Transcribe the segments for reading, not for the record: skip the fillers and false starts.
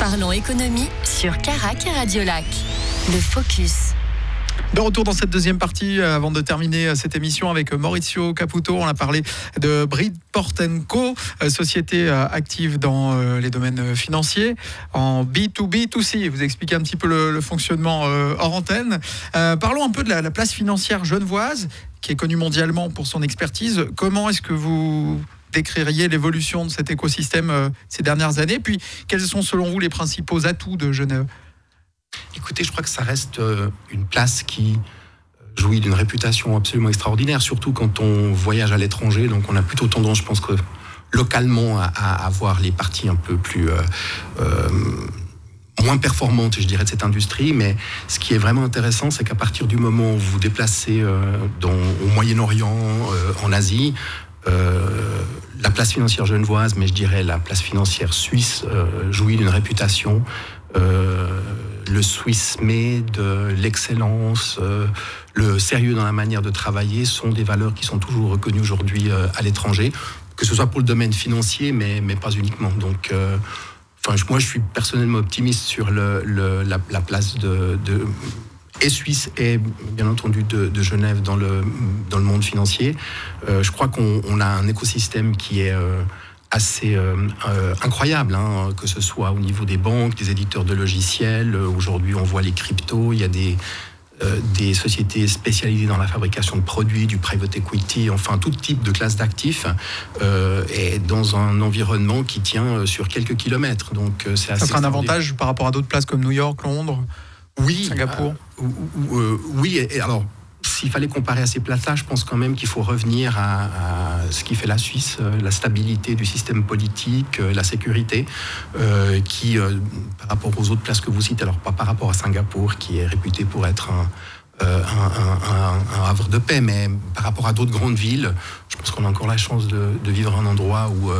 Parlons économie sur Carac et Radio Lac. Le Focus. De retour dans cette deuxième partie, avant de terminer cette émission avec Maurizio Caputo. On a parlé de Bridport & Co, société active dans les domaines financiers, en B2B2C. Vous expliquez un petit peu le fonctionnement hors antenne. Parlons un peu de la place financière genevoise, qui est connue mondialement pour son expertise. Comment est-ce que vous décririez l'évolution de cet écosystème ces dernières années? Puis, quels sont selon vous les principaux atouts de Genève? Écoutez, je crois que ça reste une place qui jouit d'une réputation absolument extraordinaire, surtout quand on voyage à l'étranger. Donc on a plutôt tendance, je pense que localement, à voir les parties un peu plus moins performantes, je dirais, de cette industrie. Mais ce qui est vraiment intéressant, c'est qu'à partir du moment où vous vous déplacez au Moyen-Orient, en Asie, la place financière genevoise, mais je dirais la place financière suisse, jouit d'une réputation. Le Swiss made, l'excellence, le sérieux dans la manière de travailler sont des valeurs qui sont toujours reconnues aujourd'hui à l'étranger, que ce soit pour le domaine financier, mais pas uniquement. Donc, moi, je suis personnellement optimiste sur la place et suisse et bien entendu de Genève dans le monde financier. Je crois qu'on a un écosystème qui est assez incroyable, que ce soit au niveau des banques, des éditeurs de logiciels. Aujourd'hui, on voit les cryptos, il y a des sociétés spécialisées dans la fabrication de produits, du private equity, enfin tout type de classe d'actifs, et dans un environnement qui tient sur quelques kilomètres. Donc, c'est assez. Ça sera un avantage par rapport à d'autres places comme New York, Londres, Singapour. Oui, et alors, s'il fallait comparer à ces places-là, je pense quand même qu'il faut revenir à ce qui fait la Suisse, la stabilité du système politique, la sécurité, qui, par rapport aux autres places que vous citez, alors pas par rapport à Singapour, qui est réputé pour être un havre de paix, mais par rapport à d'autres grandes villes, je pense qu'on a encore la chance de vivre un endroit où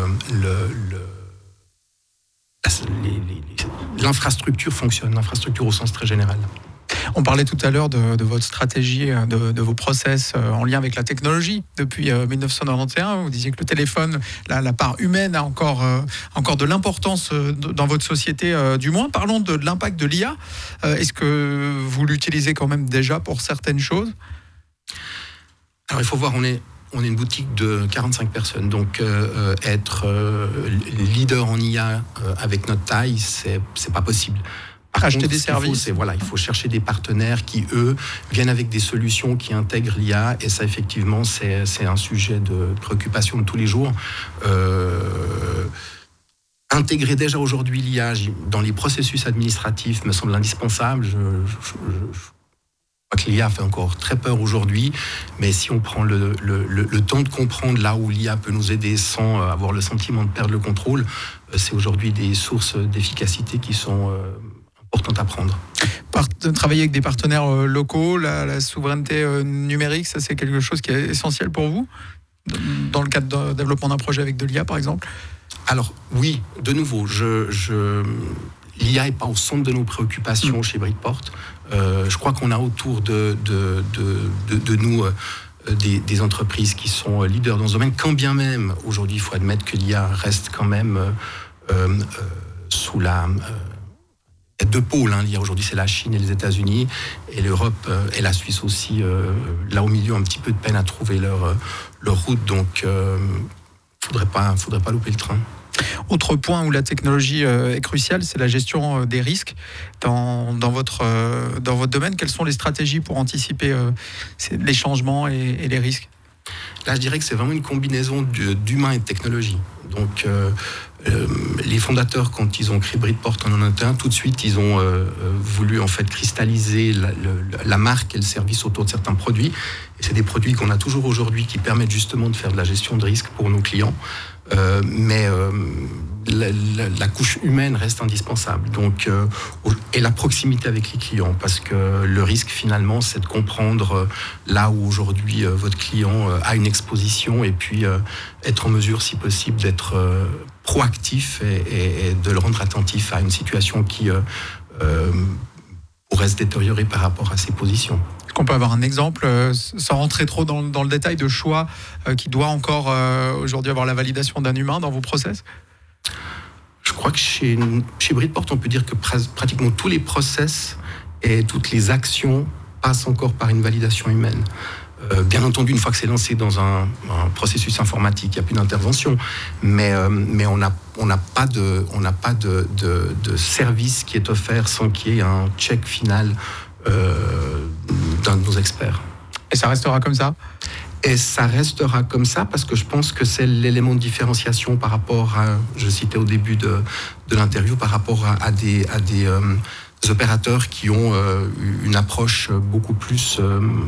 l'infrastructure fonctionne, l'infrastructure au sens très général. On parlait tout à l'heure de votre stratégie, de vos process en lien avec la technologie. Depuis 1991, vous disiez que le téléphone, la part humaine a encore de l'importance dans votre société, du moins. Parlons de l'impact de l'IA. Est-ce que vous l'utilisez quand même déjà pour certaines choses? Alors il faut voir, on est une boutique de 45 personnes, donc être leader en IA avec notre taille, c'est pas possible. Par Acheter contre, des services. Il faut chercher des partenaires qui, eux, viennent avec des solutions qui intègrent l'IA, et ça, effectivement, c'est un sujet de préoccupation de tous les jours. Intégrer déjà aujourd'hui l'IA dans les processus administratifs me semble indispensable. Je crois que l'IA fait encore très peur aujourd'hui, mais si on prend le temps de comprendre là où l'IA peut nous aider sans avoir le sentiment de perdre le contrôle, c'est aujourd'hui des sources d'efficacité qui sont importantes à prendre. Travailler avec des partenaires locaux, la souveraineté numérique, ça c'est quelque chose qui est essentiel pour vous dans le cadre de développement d'un projet avec de l'IA par exemple? Alors oui, de nouveau, l'IA n'est pas au centre de nos préoccupations chez Bridport. Je crois qu'on a autour de nous des entreprises qui sont leaders dans ce domaine, quand bien même aujourd'hui il faut admettre que l'IA reste quand même sous la... Il y a deux pôles, l'IA aujourd'hui, c'est la Chine et les États-Unis, et l'Europe et la Suisse aussi, là au milieu, un petit peu de peine à trouver leur route, donc faudrait pas louper le train. Autre point où la technologie est cruciale, c'est la gestion des risques dans votre domaine. Quelles sont les stratégies pour anticiper les changements et les risques? Là, je dirais que c'est vraiment une combinaison d'humain et de technologie. Donc, les fondateurs, quand ils ont créé Bridport en 1991, tout de suite, ils ont voulu en fait cristalliser la marque et le service autour de certains produits. Et c'est des produits qu'on a toujours aujourd'hui qui permettent justement de faire de la gestion de risque pour nos clients. Mais la couche humaine reste indispensable. Donc, et la proximité avec les clients, parce que le risque finalement, c'est de comprendre là où aujourd'hui votre client a une exposition, et puis être en mesure, si possible, d'être proactif et de le rendre attentif à une situation qui pourrait se détériorer par rapport à ses positions. Est-ce qu'on peut avoir un exemple, sans rentrer trop dans le détail, de choix qui doit encore aujourd'hui avoir la validation d'un humain dans vos process ? Je crois que chez Bridport, on peut dire que pratiquement tous les process et toutes les actions passent encore par une validation humaine. Bien entendu, une fois que c'est lancé dans un processus informatique, il n'y a plus d'intervention, mais on n'a pas de service qui est offert sans qu'il y ait un check final d'un de nos experts. Et ça restera comme ça ? Et ça restera comme ça parce que je pense que c'est l'élément de différenciation par rapport à, je citais au début de l'interview, par rapport à des opérateurs qui ont une approche beaucoup plus...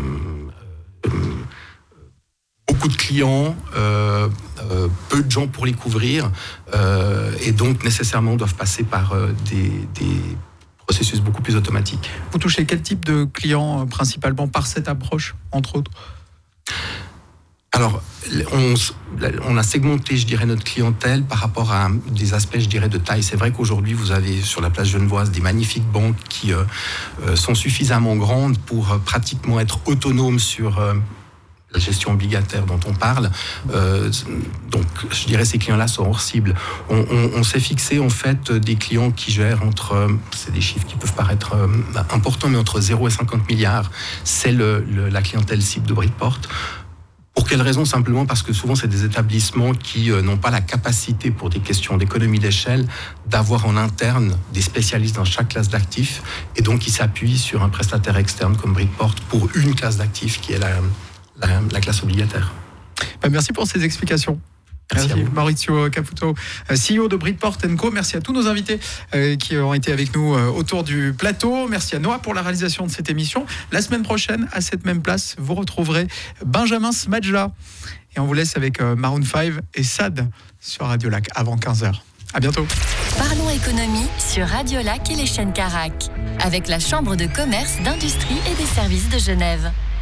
beaucoup de clients, peu de gens pour les couvrir, et donc nécessairement doivent passer par des processus beaucoup plus automatiques. Vous touchez quel type de clients principalement par cette approche, entre autres ? Alors, on a segmenté, je dirais, notre clientèle par rapport à des aspects, je dirais, de taille. C'est vrai qu'aujourd'hui, vous avez sur la place genevoise des magnifiques banques qui sont suffisamment grandes pour pratiquement être autonomes sur la gestion obligataire dont on parle. Donc, je dirais, ces clients-là sont hors cible. On s'est fixé, en fait, des clients qui gèrent c'est des chiffres qui peuvent paraître importants, mais entre 0 et 50 milliards. C'est la clientèle cible de Bridport. Pour quelle raison ? Simplement parce que souvent, c'est des établissements qui n'ont pas la capacité, pour des questions d'économie d'échelle, d'avoir en interne des spécialistes dans chaque classe d'actifs, et donc ils s'appuient sur un prestataire externe comme Bridport pour une classe d'actifs qui est la classe obligataire. Merci pour ces explications. Merci Maurizio Caputo, CEO de Bridport & Co. Merci à tous nos invités qui ont été avec nous autour du plateau. Merci à Noah pour la réalisation de cette émission. La semaine prochaine, à cette même place, vous retrouverez Benjamin Smadja. Et on vous laisse avec Maroon 5 et Sad sur Radio Lac avant 15h. À bientôt. Parlons économie sur Radio Lac et les chaînes Carac, avec la Chambre de commerce, d'industrie et des services de Genève.